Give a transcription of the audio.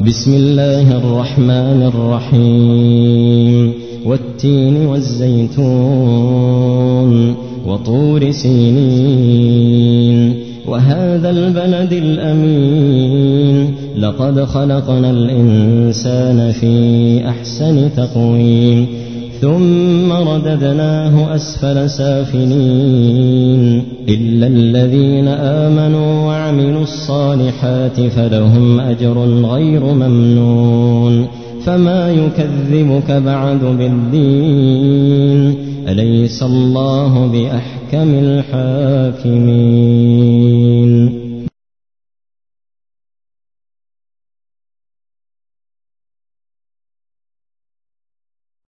بسم الله الرحمن الرحيم والتين والزيتون وطور سينين وهذا البلد الأمين لقد خلقنا الإنسان في أحسن تقويم ثم رددناه أسفل سافلين إلا الذين آمنوا وعملوا الصالحات فلهم أجر غير ممنون فما يكذبك بعد بالدين أليس الله بأحكم الحاكمين.